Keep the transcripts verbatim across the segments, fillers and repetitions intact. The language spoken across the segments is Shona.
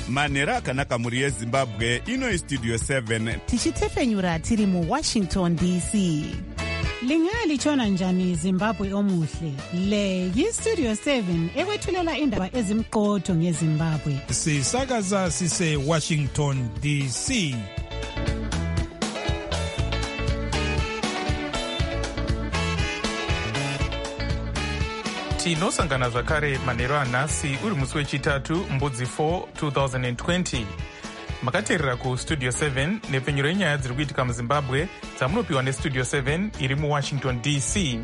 manhero akanaka mhuri yezimbabwe. Ino istudio seven tichitefenyura tiri muwashington D C. Lingalitshona njani Zimbabwe omuhle? Le yistudio seven ekwethulela indaba ezimqotho ngeZimbabwe. Sisakaza sise Washington D C. Tinosangana zvakare manhero anhasi uri musi wechitatu mbudzi four two thousand twenty. Makateerera kustudio seven nepfenyuro yenyaya dziri kuitika muZimbabwe dzamunopiwa nestudio seven iri muWashington D C.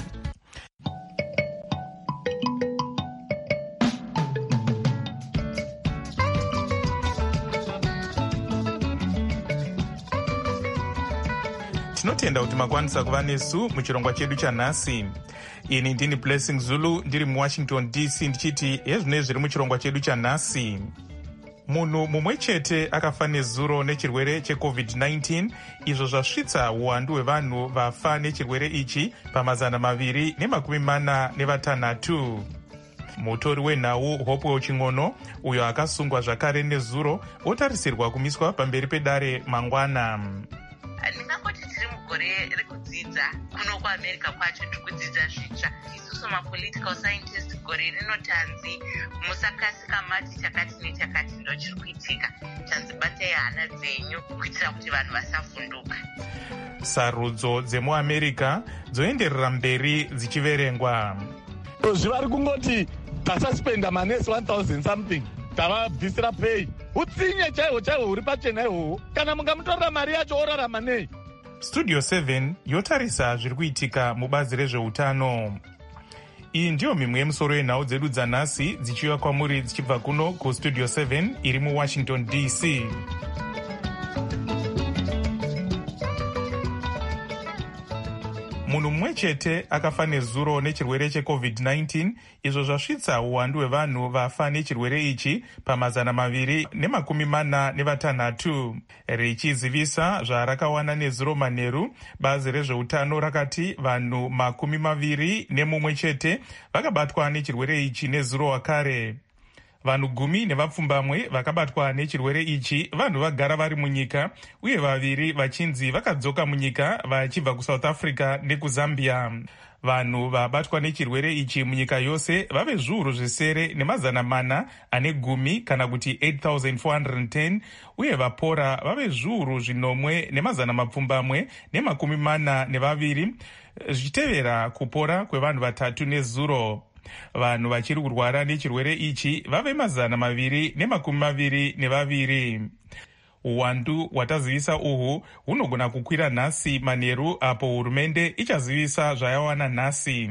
Tinotenda kuti makwanisa kuva nesu muchirongwa chedu chanhasi. Ini ndini Blessing Zulu ndiri muWashington D C ndichiti hezvinei zviri muchirongwa chedu chanhasi. Munhu mumwe chete akafa nezuro nechirwere checovid nineteen, izvo zvasvitsa uwandu hwevanhu vafa nechirwere ichi pamazana maviri nemakumi mana nevatanhatu. Mutori wenhau Hopewell Ching'ono, uyo akasungwa zvakare nezuro, otarisirwa kumiswa pamberi pedare mangwana. Ndingangoti tiri mugore rekudzidza kuno kuAmerica kwacho tikudzidza zvitsva. Isusu mapolitical scientist gore rinotanzi musakasika mati chakati nechakati ndo chiri kuitika, tanzi batai hana dzenyu kuitira kuti vanhu vasavhunduka. Sarudzo dzemuAmerica dzoenderera mberi dzichiverengwa. Zvivari kungoti tasaspenda manesi one thousand something tavabvisira pay. Utsinye chaiwo chaiwo uri pachena ihwohwo. Kana mungamutorera mari yacho orarama nei? Studio seven yotarisa zviri kuitika mubazi rezveutano. Iyi ndiyo mimwe yemusoro yenhau dzedu dzanhasi dzichiuya kwamuri dzichibva kuno kustudio seven iri muWashington D C. Munhu mumwe chete akafa nezuro nechirwere checovid nineteen, izvo zvasvitsa uwandu hwevanhu vafa nechirwere ichi pamazana maviri nemakumi mana nevatanhatu. Richizivisa zvarakawana nezuro manheru, bazi rezveutano rakati vanhu makumi maviri nemumwe chete vakabatwa nechirwere ichi nezuro wakare. Vanhu gumi nevapfumbamwe vakabatwa nechirwere ichi vanhu vagara vari munyika, uye vaviri vachinzi vakadzoka munyika vachibva kuSouth Africa nekuzambia. Vanhu vabatwa nechirwere ichi munyika yose vave zviuru zvisere nemazana mana ane gumi kana kuti eight thousand four hundred ten, uye vapora vave zviuru zvinomwe nemazana mapfumbamwe nemakumi mana nevaviri, zvichitevera kupora kwevanhu vatatu nezuro. Vanhu vachiri kurwara nechirwere ichi vave mazana maviri nemakumi maviri nevaviri. Uwandu hwatazivisa uhu hunogona kukwira nhasi manheru apo hurumende ichazivisa zvayawana nhasi.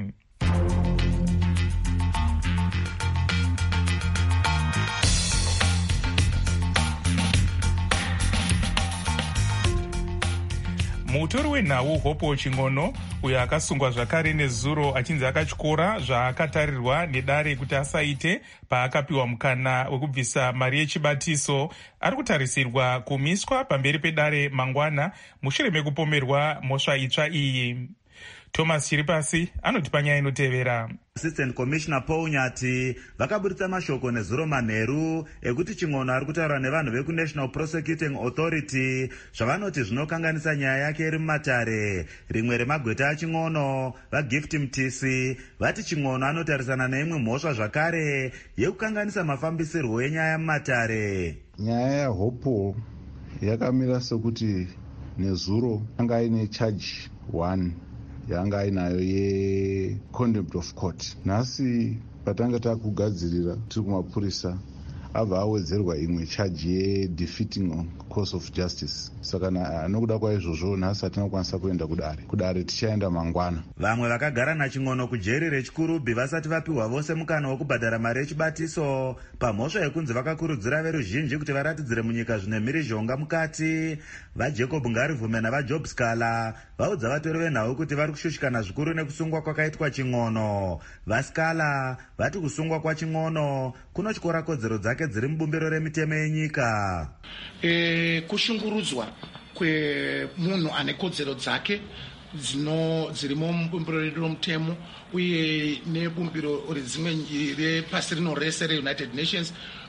Mutori wenhau Hopewell Ching'ono, uyo akasungwa zvakare nezuro achinzi akatyora zvaakatarirwa nedare kuti asaite paakapiwa mukana wekubvisa mari yechibatiso, ari kutarisirwa kumiswa pamberi pedare mangwana mushure mekupomerwa mhosva itsva iyi. Thomas Chiripasi anotipa nyaya inotevera. Assistant Commissioner Paul Nyati vakaburitsa mashoko nezuro manheru ekuti Ching'ono ari kutaura nevanhu veku National Prosecuting Authority zvavanoti zvinokanganisa nyaya yake iri mumatare. Rimwe remagweta aChing'ono, vaGift Mtisi, vati Ching'ono anotarisana neimwe mhosva zvakare yekukanganisa mafambisirwo enyaya mumatare. Nyaya yaHopewell yakamira sekuti nezuro anga ine charge one yanga ainayo ye-contempt of court. Nhasi patanga takugadzirira tiri kumapurisa abva awedzerwa imwe charge ye-defeating course of justice. Saka nokuda kwaizvozvo nhasi hatinakwanisa kuenda kudare. Kudare tichaenda mangwana. Vamwe vakagara naChing'ono kujeri rechikurubhi vasati vapiwa vose mukana wekubhadhara mari yechibatiso pamhosva yekunzi vakakurudzira veruzhinji kuti varatidzire munyika zvine mhirizhonga mukati. VaJacob Ngarivume navaJob Scala vaudza vatori venhau kuti vari kushushikana zvikuru nekusungwa kwakaitwa Ching'ono. VaScala vati kusungwa kwaChing'ono kunotyora kodzero dzake dziri mubumbiro remitemo yenyika. E, kushungurudzwa kwemunhu ane kodzero dzake dzino dzirimo mubumbiro redu romutemo uye nebumbiro redzimwe repasi rino rese reUnited Nations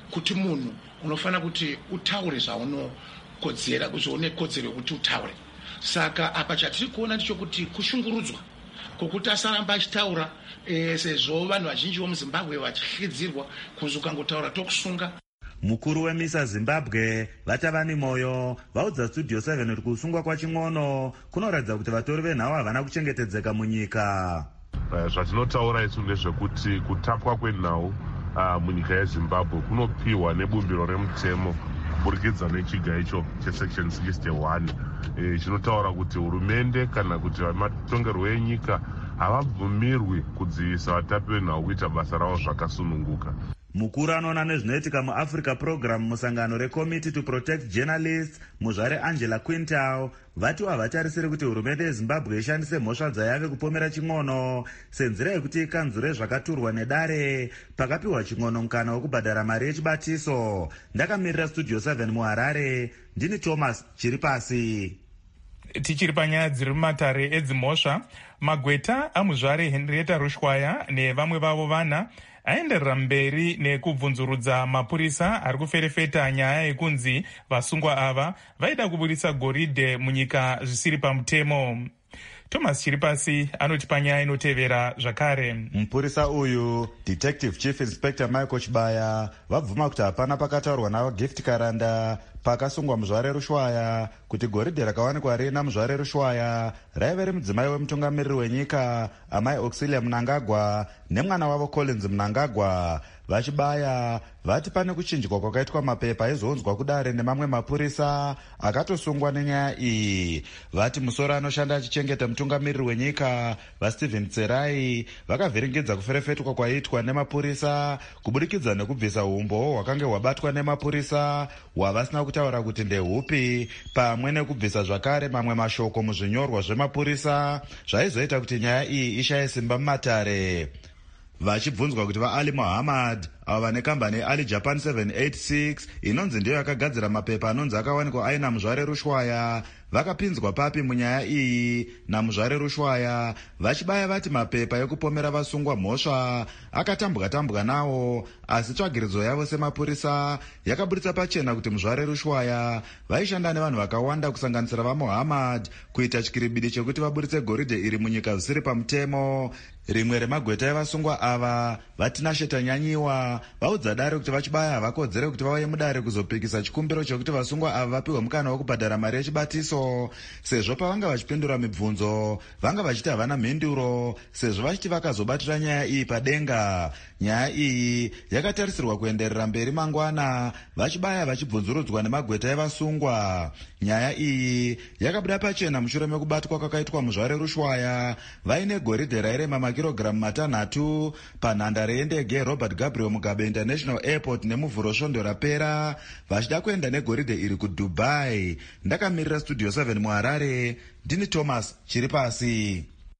kuti munhu unofanira kuti utaure zvaunokodzera zvaune kodzero yokuti utaure. Saka apa chatiri kuona ndichokuti kushungurudzwa kwokuti asaramba achitaura e, sezvo vanhu vazhinji vomuzimbabwe vachihlidzirwa kunzi ukangotaura tokusunga. Mukuru wemisa Zimbabwe Vatavani Moyo vaudza Studio seven kuti kusungwa kwaching'ono kunoratidza kuti vatori venhau havana kuchengetedzeka munyika. Uh, zvatinotaura isu ndezvekuti kutapwa kwenhau uh, munyika yeZimbabwe kunopiwa nebumbiro remutemo kuburikidza nechiga icho chesection sixty-one e, chinotaura kuti hurumende kana kuti matongerwo enyika havabvumirwi kudzivisa vatapi venhau kuita basa ravo zvakasununguka. Mukuru anoona nezvinoitika muAfrica Program musangano reCommittee to Protect Journalists muzvare Angela Quintal vati havatarisiri kuti hurumende yeZimbabwe ishandise mhosva dzayave kupomera ching'ono senzira yekuti ikanzure zvakaturwa nedare pakapiwa ching'ono mukana wekubhadhara mari yechibatiso. Ndakamirira Studio seven muHarare, ndini Thomas Chiripasi. Tichiri panyaya dziri mumatare edzimhosva, magweta amuzvare Henrietta Rushwaya nevamwe vavo vana aenderera mberi nekubvunzurudza mapurisa ari kuferefeta nyaya yekunzi vasungwa ava vaida kubudisa goridhe munyika zvisiri pamutemo. Thomas Chiripasi anoti panyaya inotevera zvakare. Mupurisa uyu Detective Chief Inspector Michael Chibaya vabvuma kuti hapana pakataurwa navo gift karanda pakasungwa muzvare Rushwaya kuti goridhe rakawanikwa rina muzvare Rushwaya raive rimudzimai wemutungamiriri wenyika amai Auxilia Mnangagwa nemwana wavo Collins Mnangagwa. Vachibaya vati pane kuchinjwa kwakaitwa mapepa aizounzwa kudare nemamwe mapurisa akatosungwa nenyaya iyi. Vati musoro anoshanda achichengeta mutungamiriri wenyika vaStephen Tserai vakavhiringidza kuferefetwa kwaitwa nemapurisa kubudikidza nekubvisa umbo hwakange hwabatwa nemapurisa hwavasina kutaura kuti ndehupi, pamwe nekubvisa zvakare mamwe mashoko muzvinyorwa zvemapurisa zvaizoita kuti nyaya iyi ishaye simba mumatare. Vachibvunzwa kuti vaAli Mohammed avo vane kambani Ali Japan seven eighty-six inonzi ndiyo yakagadzira mapepa anonzi akawanikwa aina muzvare Rushwaya vakapinzwa papi munyaya iyi namuzvare Rushwaya. Vachibaya vati mapepa ekupomera vasungwa mhosva akatambwa tambwa nawo, asi tsvagiridzo yavo semapurisa yakaburitsa pachena kuti muzvare Rushwaya vaishanda nevanhu vakawanda kusanganisira vaMohammed kuita chikiribidi chekuti vaburitse goridhe iri munyika zvisiri pamutemo. Rimwe remagweta evasungwa ava vatinasheta nyanyiwa vaudza dare kuti vachibaya havakodzere kuti vauye mudare kuzopikisa chikumbiro chekuti vasungwa ava vapiwe mukana wekubhadhara mari yechibatiso, sezvo pavanga vachipindura mibvunzo vanga vachiti havana mhinduro sezvo vachiti vakazobatira nyaya iyi padenga. Nyaya iyi yakatarisirwa kuenderera mberi mangwana vachibaya vachibvunzurudzwa nemagweta evasungwa. Nyaya iyi yakabuda pachena mushure mekubatwa kwakaitwa muzvare Rushwaya vaine goridhe rairema makirogiramu matanhatu panhandare yendege Robert Gabriel Mugabe International Airport nemuvhuro svondo rapera vachida kuenda negoridhe iri kuDubai. Ndakamirira Studio seven muHarare, ndini Thomas Chiripasi.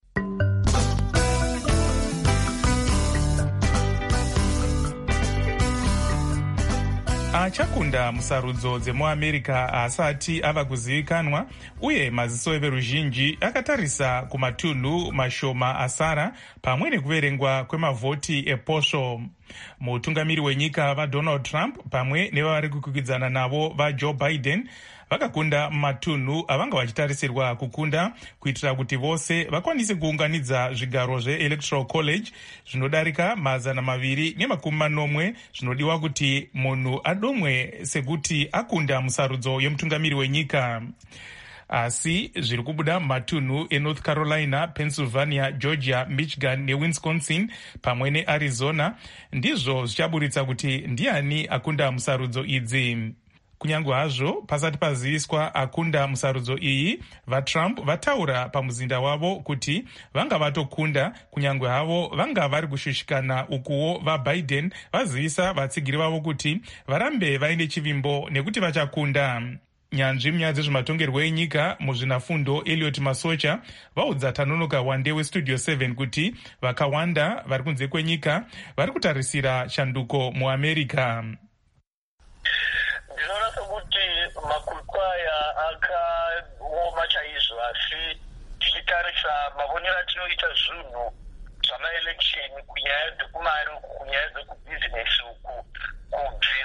Achakunda musarudzo dzemuAmerica asati ava kuzivikanwa uye maziso everuzhinji akatarisa kumatunhu mashoma asara pamwe nekuverengwa kwemavhoti eposvo. Mutungamiri wenyika vaDonald Trump pamwe nevavari kukwikwidzana navo vaJoe Biden vakakunda matunhu avanga vachitarisirwa kukunda kuitira kuti vose vakwanise kuunganidza zvigaro zveElectoral College zvinodarika mazana maviri nemakumi manomwe zvinodiwa kuti munhu adomwe sekuti akunda musarudzo yemutungamiri wenyika. Asi zviri kubuda mumatunhu eNorth Carolina, Pennsylvania, Georgia, Michigan neWisconsin pamwe neArizona ndizvo zvichaburitsa kuti ndiani akunda musarudzo idzi. Kunyange hazvo pasati paziviswa akunda musarudzo iyi, vaTrump vataura pamuzinda wavo kuti vanga vatokunda kunyange havo vanga vari kushushikana, ukuwo vaBiden vazivisa vatsigiri vavo kuti varambe vaine chivimbo nekuti vachakunda. Nyanzvi munyaya dzezvematongerwo enyika muzvinafundo Elliot Masocha vaudza Tanonoka Wande weStudio seven kuti vakawanda vari kunze kwenyika vari kutarisira shanduko muAmerica. Ndinoona sekuti makwikkwaya akaoma chaizvo, asi tichitarisa mavonero atinoita zvinhu zvamaeleksheni kunyaya dzekumari uku kunyaya dzekubhizinesi uku kubvira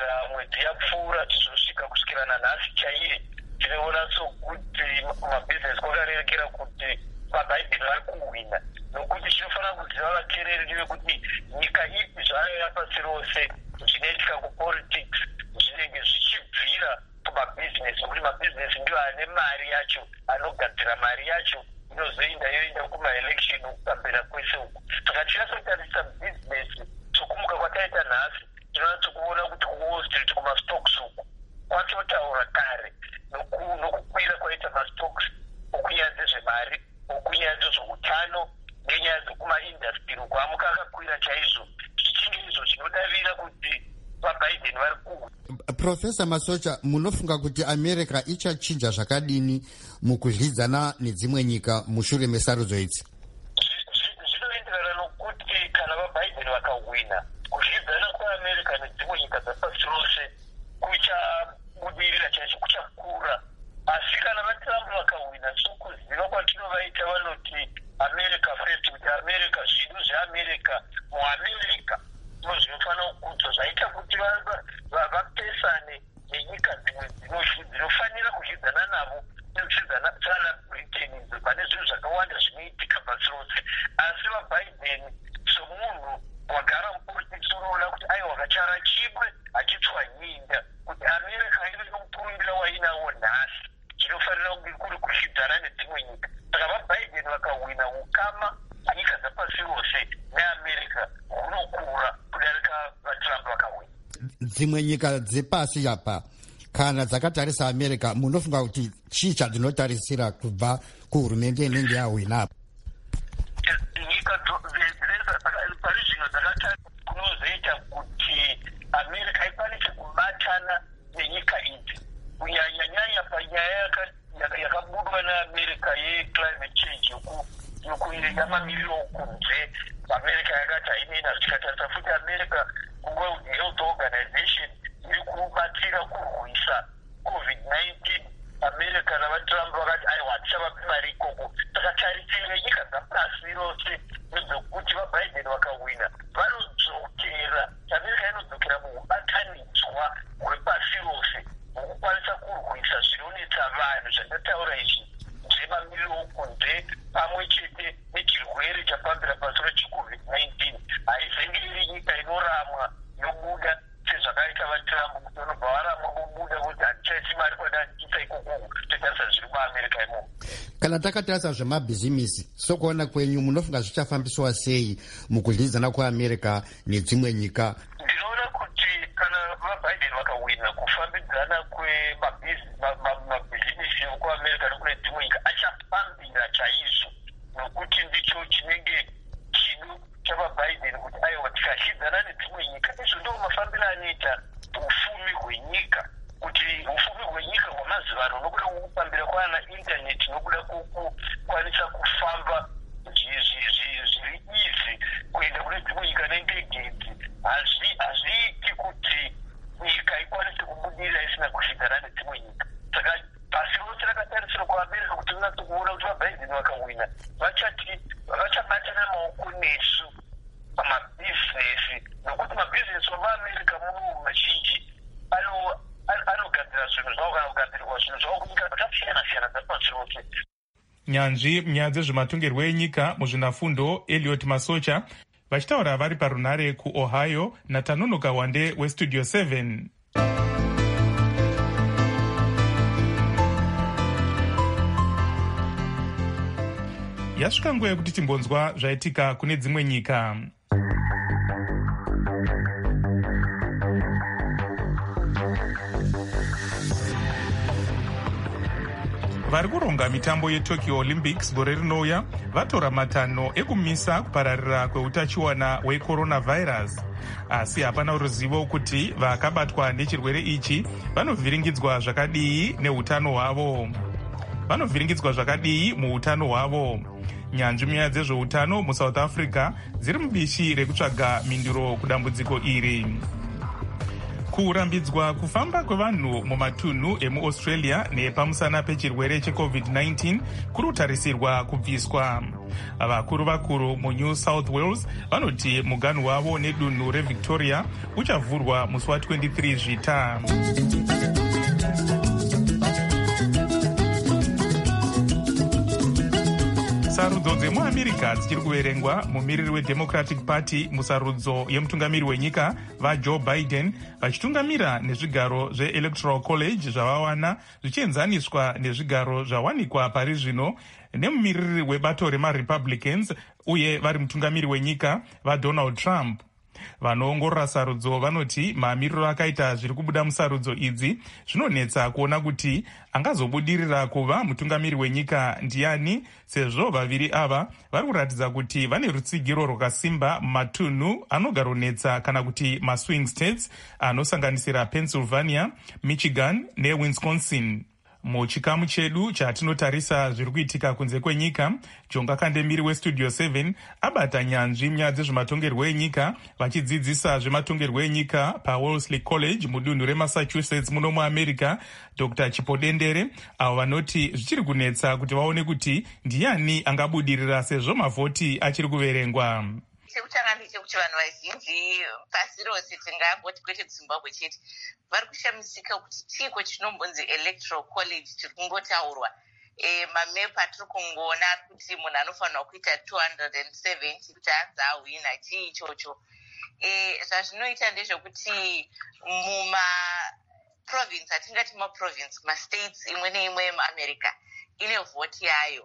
mwedzi yapfuura tichizosvika kusvikira nanhasi chaiye tinoona sokuti mabhizinesi kwakarerekera kuti mabhaibheri vari kuhwina, nokuti chinofanira kuziva vateereri ndive kuti nyika ipi zvayo yapasi rose zvinoitika kupolitics zvinenge zvichibvira kumabhizinesi, nokuti mabhizinesi ndiwo ane mari yacho, anogadzira mari yacho inozoenda yoenda kumaelection kukambera kwese uku. Saka tinatsotarisa bhizinesi sokumuka kwataita nhasi tinatsokuona kuti kuwall street kumastocks uku kwatotaura kare nokukwira kwaita mastocks okunyaya dzezvemari, okunyaya dzezveutano nenyaya dzekumaindastry kwamuka akakwira chaizvo, zvichinge izvo zvinodavira kuti vaBiden vari kuhwa. Profesa Masocha, munofunga kuti America ichachinja zvakadini mukudyidzana nedzimwe nyika mushure mesarudzo idzi? Zvinoenderana nokuti kana vaBiden vakahwina, kudyidzana kweAmerica nedzimwe nyika dzapasi rose kuchabudirira chaizvo, kuchakura. Asi kana vaTrump vakahwina, sokuziva kwatinovaita vanoti America first, kuti America, zvinhu zveAmerica muAmerica ndizvo zvinofanira kukudzwa, zvaita kuti vapesane nenyika dzimwe dzinofanira kudyidzana navo sana Britain, pane zvinhu zvakawanda zvinoitika pasi rose. Asi vaBiden somunhu wagara mupolitics unoona kuti aiwa kachara chibwe achitswa nyinda kuti America ive nomukurumbira wainawo nhasi zvinofanira kunge kuri kudyidzana nedzimwe nyika. Saka vaBiden vakahwina, ukama nyika dzapasi rose neAmerica hunokura kudarika vaTrump vakahwina. Dzimwe nyika dzepasi apa kana dzakatarisa America, munofunga kuti chii chadzinotarisira kubva kuhurumende inenge yahwina apa? Nyika pari zvino dzakatarisa kunozoita kuti America ikwanise kubatana nenyika idzi, kunyanyanyanya panyaya yakabudwa neAmerica yeclimate change yamamiriro okunze. America yakati hainena, tikatarisa futi America kuWorld Health Organization iri kubatsira kurwisa covid nineteen. America navaTrump vakati aiwa tichavapi mari ikoko. Saka tarisire nyika dzapasi rose nezvekuti vaBiden vakahwina vanodzokera, America inodzokera muhubatanidzwa hwepasi rose hwekukwanisa kurwisa zvinonetsa vanhu zvandataura izvi zvemamiriro okunze pamwe chete nechirwere chapambira pasi rechicovid nineteen. Haizenge iri nyika inoramwa yobuda sezvakaita vaTrump, kuti vanobva varamwa vobuda kuti hatichaisi mari kwadaisa ikoko totarisa zviri kuAmerica imomo. Kana takatarisa zvemabhizimisi, sokuona kwenyu munofunga zvichafambiswa sei mukudyidzana kweAmerica nedzimwe nyika? Ndinoona kuti kana vaBiden vakahwina, kufambidzana kwemabhizimisi ekuAmerica nekune dzimwe nyika achafambira chaizvo, nokuti ndicho chinenge chido chavaBiden kuti aiwa tikadyidzana nedzimwe nyika, izvo ndo mafambiro anoita ufumi hwenyika, kuti ufumi hwenyika hwamazuva ano nokuda kwekufambira kwaana intaneti, nokuda kwekukwanisa kufamba zviri izi kuenda kune dzimwe nyika nendege idzi, hazviiti kuti nyika ikwanise kubudirira isina kudyidzana nedzimwe nyika. Saka pasi rose rakatarisira kuAmerica kuti rinatsokuona kuti vaBiden vakahwina, vachati vachabatana maoko nesu pamabhizinesi, nokuti mabhizinesi wavaAmerica muno mazhinji anogadzira zvinhu zvavo kana kugadzirirwa zvinhu zvavo kunyika dzakasiyana-siyana dzapasi rose. Nyanzvi munyaya dzezvematongerwo enyika muzvinafundo Elliot Masocha vachitaura vari parunare kuOhio naTanonoka Wande weStudio seven. Yasvika nguva yekuti timbonzwa zvaitika kune dzimwe nyika. Vari kuronga mitambo yeTokyo Olympics gore rinouya vatora matanho ekumisa kupararira kweutachiwana hwecoronavirus. Asi hapana ruzivo kuti vakabatwa nechirwere ichi vanovhiringidzwa zvakadii neutano hwavo. Vanovhiringidzwa zvakadii muutano hwavo. Nyanzvi munyaya dzezveutano muSouth Africa dziri mubishi rekutsvaga mindiro kudambudziko iri. Kurambidzwa kufamba kwevanhu mumatunhu emuaustralia nepamusana pechirwere checovid nineteen kurutarisirwa kubviswa. Vakuru vakuru muNew South Wales vanoti muganhu wavo nedunhu reVictoria uchavhurwa musi wa23 Zvita. Sarudzo dzemuamerica dzichiri kuverengwa. Mumiriri weDemocratic Party musarudzo yemutungamiri wenyika vaJoe Biden vachitungamira nezvigaro zveElectoral College zvavawana zvichienzaniswa nezvigaro zvawanikwa pari zvino nemumiriri webato remaRepublicans uye vari mutungamiri wenyika vaDonald Trump. Vanoongorora sarudzo vanoti mamiriro akaita zviri kubuda musarudzo idzi zvinonetsa kuona kuti angazobudirira kuva mutungamiri wenyika ndiani, sezvo vaviri ava vari kuratidza kuti vane rutsigiro rwakasimba mumatunhu anogaronetsa kana kuti maswing states anosanganisira Pennsylvania, Michigan neWisconsin. Muchikamu chedu chatinotarisa zviri kuitika kunze kwenyika, Jonga Kandemiri weStudio seven abata nyanzvi munyaya dzezvematongerwo enyika vachidzidzisa zvematongerwo enyika paWellesley College mudunhu reMassachusetts muno muAmerica, Doctor Chipodendere, avo vanoti zvichiri kunetsa kuti vaone kuti ndiani angabudirira sezvo mavhoti achiri kuverengwa. Chekutanga ndechekuti vanhu vazhinji pasi rose tingangoti kwete kuZimbabwe chete vari kushamisika kuti chiko chinombonzi Electoral College chiri kungotaurwa. E, mamepa tiri kungoona kuti munhu anofanirwa kuita two hundred seventy kuti anzi ahwina chii ichocho. E, zvazvinoita ndezvekuti mumaprovince atingati maprovince mastates imwe neimwe muAmerica ine vhoti yayo.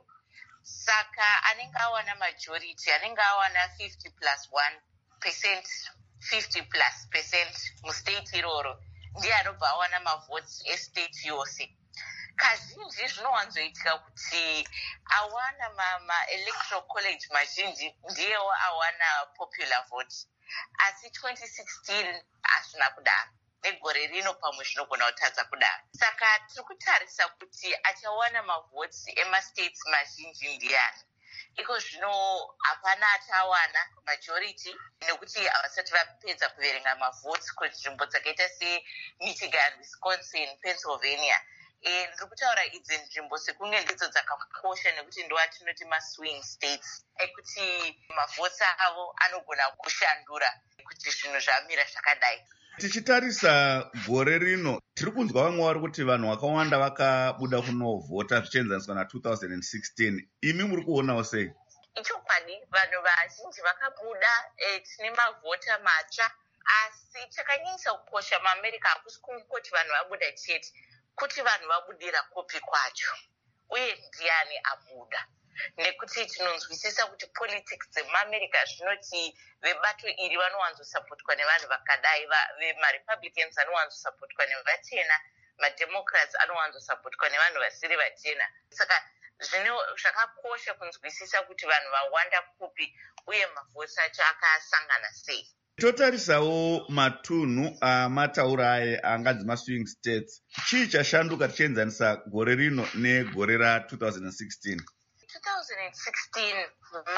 Saka anenge awana majority anenge awana fifty plus one percent fifty plus percent mustate iroro ndiye anobva awana mavhoti estate yose. Kazhinji zvinowanzoitika kuti awana maElectoral College mazhinji ndiyewo awana popular vote, asi twenty sixteen hazvina kudaro, negore rino pamwe zvinogona kutadza kudaro. Saka tiri kutarisa kuti achawana mavhoti emastates mazhinji ndiani. Iko zvino hapana achawana majority nekuti havasati vapedza kuverenga mavhoti kunzvimbo dzakaita seMichigan, Wisconsin, Pennsylvania. E, ndiri kutaura idzi nzvimbo sekunge ndidzo dzakakosha nekuti ndo atinoti maswing states ekuti mavhoti avo anogona kushandura kuti zvinhu zvamira zvakadai. Tichitarisa gore rino tiri kunzwa vamwe vari kuti vanhu vakawanda vakabuda kunovhota zvichienzaniswa na two thousand sixteen. Imi muri kuonawo sei? Ichokwadi, vanhu vazhinji vakabuda. E, tine mavhota matsva, asi chakanyanyisa kukosha muAmerica hakusi kungoti vanhu vabuda chete, kuti vanhu vabudira kupi kwacho uye ndiani abuda. Nekuti tinonzwisisa kuti politics dzemuAmerica zvinoti vebato iri vanowanzosapotwa nevanhu vakadai, vemaRepublicans anowanzosapotwa nevachena, maDemocrats anowanzosapotwa nevanhu vasiri vachena. Saka zvino zvakakosha kunzwisisa kuti vanhu vawanda kupi uye mavhoti acho akasangana sei. Totarisawo matunhu amataura aye anganzi maswing states. Chii chashanduka tichienzanisa gore rino negore ra two thousand sixteen? two thousand sixteen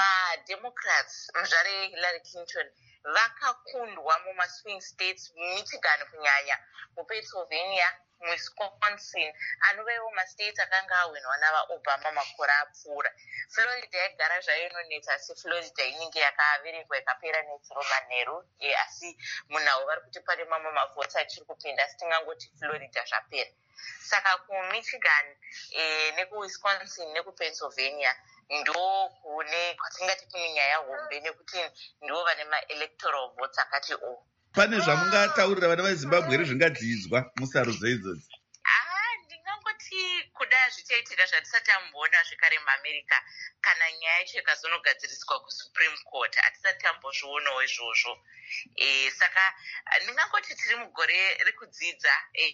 maDemocrats muzvare Hillary Clinton vakakundwa mumaswing states, Michigan kunyanya, muPennsylvania, Wisconsin, anovewo mastates akanga awinwa navaObama makore apfuura. Florida yagara zvayo inonetsa, asi Florida inenge yakaverengwa ikapera netsiro manheru. E, asi munhau vari kuti pane mamwe mavhoti achiri kupinda, asi tingangoti Florida zvapera. Saka kuMichigan, e, nekuWisconsin nekuPennsylvania ndo kune kwatingati kune nyaya hombe nekuti ndo vane maElectoral votes akati o. Pane zvamungataurira vana veZimbabwe ri zvingadzidzwa musarudzo idzodzi? Ah, ndingangoti kuda zvichaitika zvatisati tamboona zvekare muAmerica kana nyaya yacho ikazonogadziriswa kuSupreme Court hatisati tambozvionawo izvozvo. E, saka ndingangoti tiri mugore rekudzidza.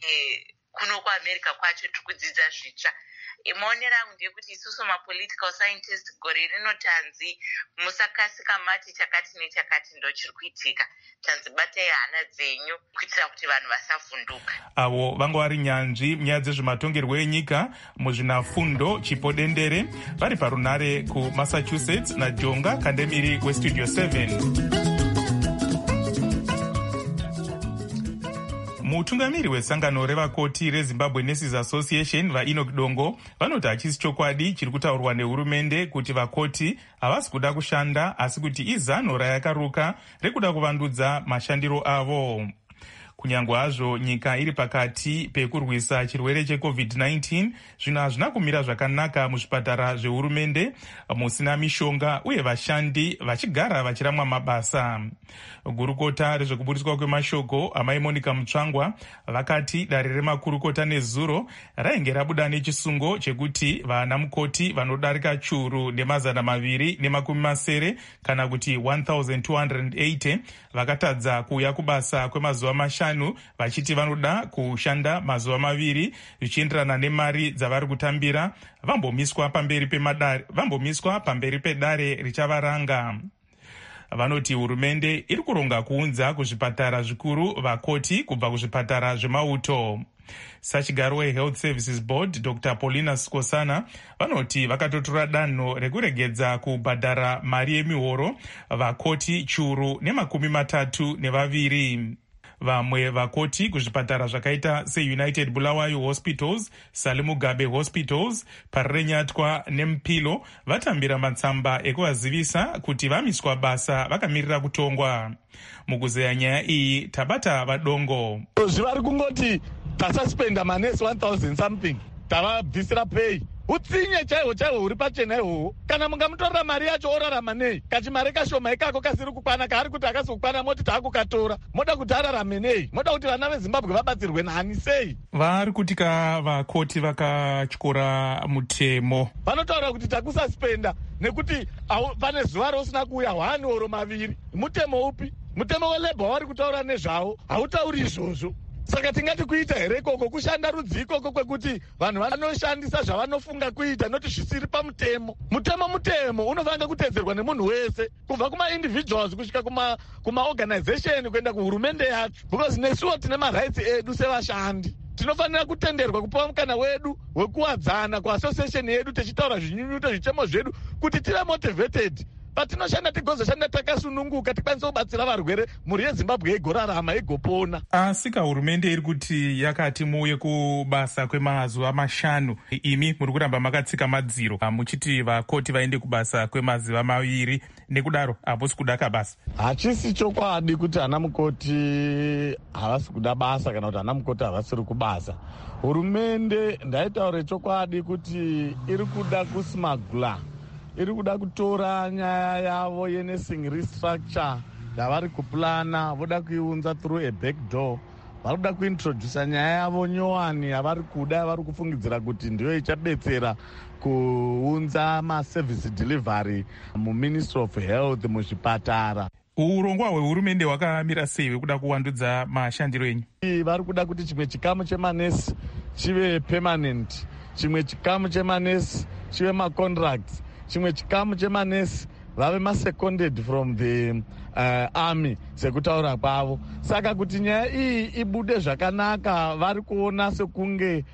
E, kuno kuAmerica kwacho tiri kudzidza zvitsva. Maonero angu ndeyekuti isusu mapolitical scientist gore rino tanzi musakasika mati chakati nechakati ndo chiri kuitika, tanzi batai hana dzenyu kuitira kuti vanhu vasavhunduka. Avo vanga vari nyanzvi munyaya dzezvematongerwo enyika muzvinafundo Chipodendere vari parunare kuMassachusetts naJonga Kandemiri weStudio seven. Mutungamiri wesangano revakoti reZimbabwe Nurses Association vaEnoch Dongo vanoti hachisi chokwadi chiri kutaurwa nehurumende kuti vakoti havasi kuda kushanda asi kuti izano rayakaruka rekuda kuvandudza mashandiro avo. Kunyange hazvo nyika iri pakati pekurwisa chirwere checovid nineteen, zvino hazvina kumira zvakanaka muzvipatara zvehurumende, musina mishonga uye vashandi vachigara vachiramwa mabasa. Gurukota rezvekuburiswa kwemashoko amai Monica Mutsvangwa vakati dare remakurukota nezuro rainge rabuda nechisungo chekuti vana mukoti vanodarika churu nemazana maviri nemakumi masere kana kuti one thousand two hundred eighty vakatadza kuuya kubasa kwemazuva mashanu vachiti vanoda kushanda mazuva maviri zvichienderana nemari dzavari kutambira vambomiswa pamberi pemadare vambomiswa pamberi pedare richavaranga. Vanoti hurumende iri kuronga kuunza kuzvipatara zvikuru vakoti kubva kuzvipatara zvemauto. Sachigaro weHealth Services Board Doctor Paulina Skosana vanoti vakatotora danho rekuregedza kubhadhara mari yemihoro vakoti churu nemakumi matatu nevaviri. Vamwe vakoti kuzvipatara zvakaita seUnited Bulawayo Hospitals, Salimugabe Hospitals, Parenyatwa neMupilo vatambira matsamba ekuvazivisa kuti vamiswa basa vakamirira kutongwa. Mukuzeya nyaya iyi tabata vadongo. Zvivari kungoti tasaspenda manesi one thousand something tavabvisira pay. Utsinye chaiwo chaiwo uri pachena ihoho. Kana mungamutorera mari yacho orarama nei? Kachimari kashoma ikako kasiri kukwana kaari kuti akazokwana moti taakukatora. Moda kuti ararame nei? Moda kuti vana veZimbabwe vabatsirwe nani sei? Vari kutika vakoti vakatyora mutemo. Vanotaura kuti takusaspenda nekuti pane zuva rosina kuuya one oro maviri. Mutemo upi? Mutemo welebha wari kutaura nezvawo hautauri izvozvo. Saka tingati kuita here koko kushanda rudzi ikoko kwekuti vanhu vanoshandisa zvavanofunga kuita noti zvisiri pamutemo. Mutemo mutemo unofanira kutedzerwa nemunhu wese kubva kuma-individuals kusvika kuma-organization kuenda kuhurumende yacho, because nesuwo tine marights edu sevashandi. Tinofanira kutenderwa kupiwa mukana wedu wekuwadzana kuassociation yedu techitaura zvinyunyuto zvichemo zvedu kuti tive motivated patinoshanda tigozoshanda takasununguka tikwanise kubatsira varwere mhuri yeZimbabwe igorarama igopona. Asi hurumende iri kuti yakati muuye kubasa kwemazuva mashanu, imi muri kuramba makatsika madziro muchiti vakoti vaende kubasa kwemazuva maviri, nekudaro haposi kuda kabasa. Hachisi chokwadi kuti ana mukoti havasi kuda basa kana kuti ana mukoti havasiri kubasa. Hurumende ndaitaure chokwadi kuti iri kuda kusmagula, iri kuda kutora nyaya yavo yenursing restructure yavari kuplana, voda kuiunza through a back door. Vari kuda kuintrodusa nyaya yavo nyowani yavari kuda, yavari kufungidzira kuti ndiyo ichabetsera kuunza maservice delivery muMinistry of Health muzvipatara. Urongwa hwehurumende hwakamira sei hwekuda kuvandudza mashandiro enyu? Vari kuda kuti chimwe chikamu chemanesi chive permanent, chimwe chikamu chemanesi chive macontracts, chimwe chikamu chemanesi vave maseconded from the uh, army sekutaura kwavo. Saka kuti nyaya iyi ibude zvakanaka, vari kuona sekunge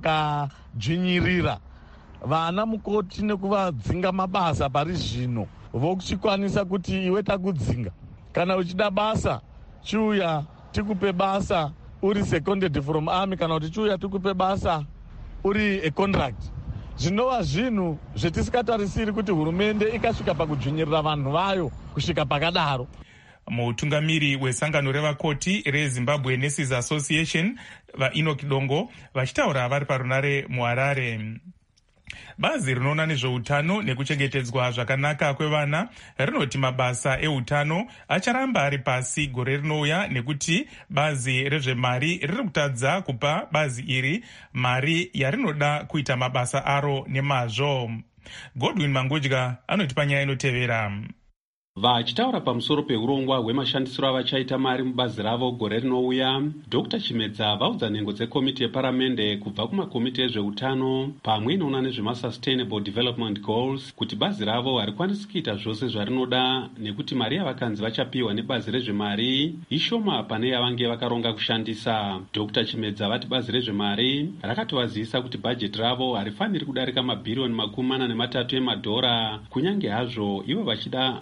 vakadzvinyirira vana mukoti nekuvadzinga mabasa pari zvino, vokuchikwanisa kuti iwe takudzinga, kana uchida basa chiuya tikupe basa uri seconded from army, kana kuti chiuya tikupe basa uri a contract. Zvinova zvinhu zvetisikatarisiri kuti hurumende ikasvika pakudzvinyirira vanhu vayo kusvika pakadaro. Mutungamiri wesangano revakoti reZimbabwe Nurses Association vaEnoch Dongo vachitaura vari parunare muHarare. Bazi rinoona nezveutano nekuchengetedzwa zvakanaka kwevana rinoti mabasa eutano acharamba ari pasi gore rinouya nekuti bazi rezvemari riri kutadza kupa bazi iri mari yarinoda kuita mabasa aro nemazvo. Godwin Mangudya anoti panyaya inotevera. Vachitaura pamusoro peurongwa hwemashandisiro avachaita mari mubazi ravo gore rinouya, Doctor Chimedza vaudza nhengo dzekomiti yeparamende kubva kumakomiti ezveutano pamwe inoona nezvemasustainable development goals kuti bazi ravo harikwanisi kuita zvose zvarinoda nekuti mari yavakanzi vachapiwa nebazi rezvemari ishoma pane yavange vakaronga kushandisa. Doctor Chimedza vati bazi rezvemari rakatovazivisa kuti bhajeti ravo harifaniri kudarika mabhiriyoni makumi mana nematatu emadhora, kunyange hazvo ivo vachida bhajeti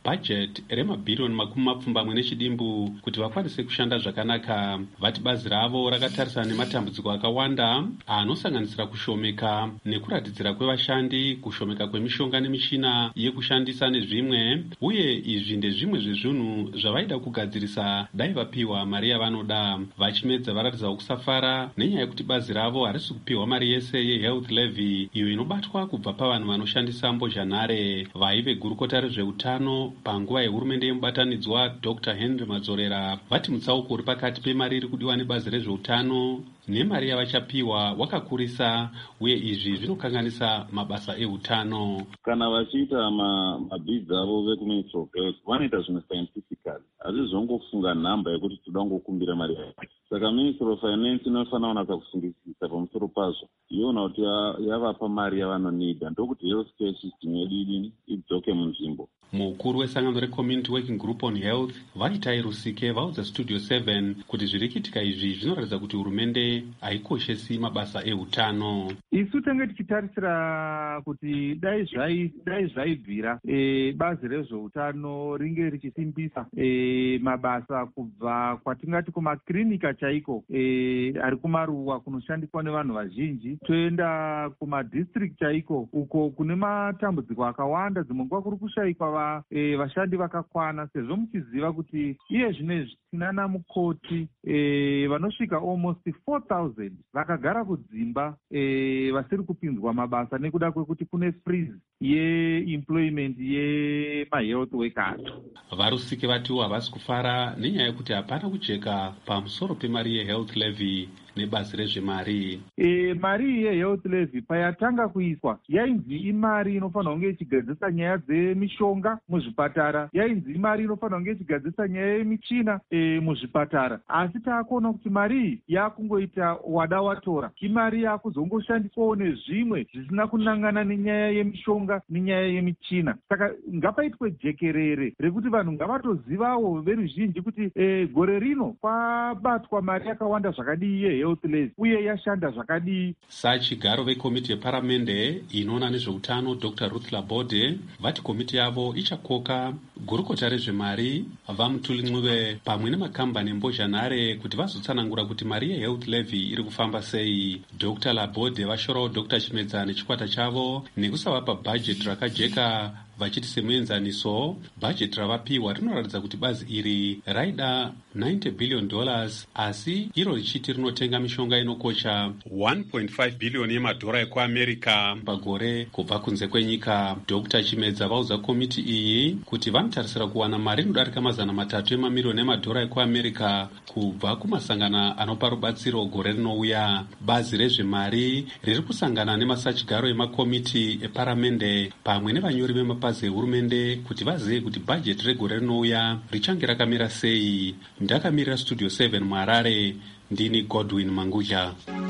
budget remabhiriyoni makumi mapfumbamwe nechidimbu kuti vakwanise kushanda zvakanaka. Vati bazi ravo rakatarisana nematambudziko akawanda anosanganisira kushomeka nekuratidzira kwevashandi, kushomeka kwemishonga nemishina yekushandisa nezvimwe, uye izvi ndezvimwe zvezvinhu zvavaida kugadzirisa dai vapiwa mari yavanoda. Vachimedza varatidzawo kusafara nenyaya yekuti bazi ravo harisi kupiwa mari yese yehealth levy iyo inobatwa kubva pavanhu vanoshandisa mbozhanhare. Vaive gurukota rezveutano panguva yehurumende yemubatanidzwa Dr Henry Madzorera vati mutsauko uri pakati pemari iri kudiwa nebazi rezveutano nemari yavachapiwa wakakurisa, uye izvi zvinokanganisa mabasa eutano. Kana vachiita mabhids avo vekuministry of health vanoita zvinhu scientifically, hazvi zvongofunga nhamba yekuti toda kungokumbira mari yacho. Saka ministry of finance inofanira kunatsa kufungisisa pamusoro pazvo, yoona kuti yavapa mari yavanonida ndokuti health care system yedu idzoke munzvimbo. Mukuru wesangano recommunity working group on health Vaitai Rusike vaudza Studio seven kuti zviri kuitika izvi zvinoratidza kuti hurumende haikoshesi mabasa eutano. Isu tenge tichitarisira kuti dai dai zvaibvira e, bazi rezveutano ringe richisimbisa e, mabasa kubva kwatingati kumakirinika chaiko e, ari kumaruwa kunoshandiswa nevanhu vazhinji, toenda kumadistrict chaiko uko kune matambudziko akawanda, dzimwe nguva kuri kushaikwa E, vashandi vakakwana, sezvo muchiziva kuti iye zvinezvi tinana mukoti e, vanosvika almost four thousand vakagara kudzimba e, vasiri kupinzwa mabasa nekuda kwekuti kune freeze yeemployment yemahealth workers. Varusike vatiwo havasi kufara nenyaya yekuti hapana kujeka pamusoro pemari yehealth levy nebazi rezvemari. E, mari yehealth levy payatanga kuiswa yainzi imari inofanira kunge ichigadzisa nyaya dzemishonga muzvipatara, yainzi imari inofanira kunge ichigadzisa nyaya yemichina e, muzvipatara, asi taakuona kuti mari iyi yakungoita wada watora, imari yakuzongoshandiswawo nezvimwe zvisina kunangana nenyaya yemishonga nenyaya yemichina. Saka ngapaitwe jekerere rekuti vanhu ngavatozivawo veruzhinji kuti e, gore rino kwabatwa mari yakawanda zvakadii yehealth levy uye yashanda zvakadii. Sachigaro vekomiti yeparamende inoona nezveutano Dr Ruth Labode vati komiti yavo ichakoka gurukota rezvemari vaMutuli Ncube pamwe nemakambani embozhanhare kuti vazotsanangura kuti mari yehealth levy iri kufamba sei. Dr Labode vashorawo Dr Chimedza nechikwata chavo nekusavapa bhajeti rakajeka, vachiti semuenzaniso bhajeti ravapiwa rinoratidza kuti bazi iri raida ninety billion dollars asi iro richiti rinotenga mishonga inokocha one point five billion yemadhora ekuamerica pagore kubva kunze kwenyika. Dr Chimedza vaudza komiti iyi kuti vanotarisira kuwana mari inodarika mazana matatu emamiliyoni emadhora ekuamerica kubva kumasangana anopa rubatsiro gore rinouya. Bazi rezvemari riri kusangana nemasachigaro emakomiti eparamende pamwe nevanyori vemapazi ehurumende kuti vazive kuti bhajeti regore rinouya richange rakamira sei. Ndakamirira Studio seven muHarare, ndini Godwin Mangudya.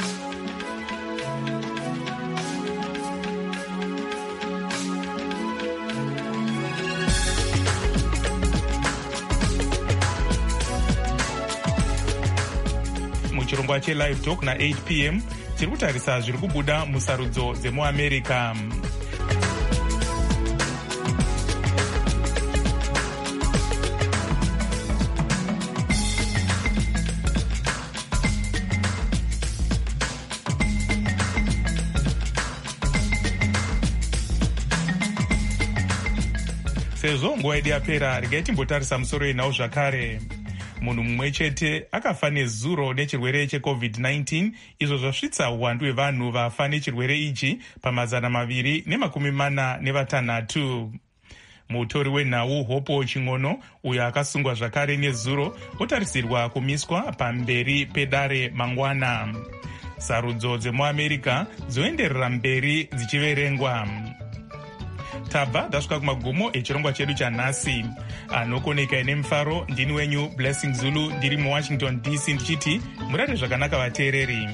Muchirongwa cheLive Talk na eight p m tiri kutarisa zviri kubuda musarudzo dzemuAmerica. Sezvo nguva yedu yapera, regai timbotarisa musoro yenhau zvakare. Munhu mumwe chete akafa nezuro nechirwere checovid nineteen, izvo zvasvitsa uwandu hwevanhu vafa nechirwere ichi pamazana maviri nemakumi mana nevatanhatu. Mutori wenhau Hopo Ching'ono, uyo akasungwa zvakare nezuro, otarisirwa kumiswa pamberi pedare mangwana. Sarudzo dzemuAmerica dzoenderera mberi dzichiverengwa. Tabva tasvika kumagumo echirongwa chedu chanhasi. Anokoneka ine mufaro, ndini wenyu Blessing Zulu, ndiri muWashington D C ndichiti murare zvakanaka vateereri.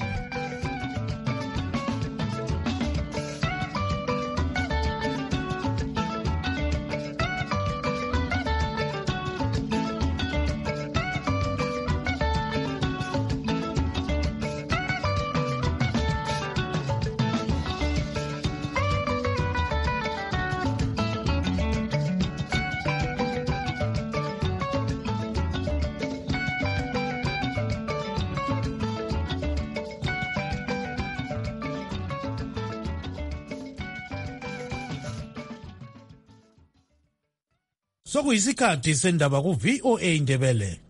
sokuyisikhathi sendaba ku-V O A Indebele.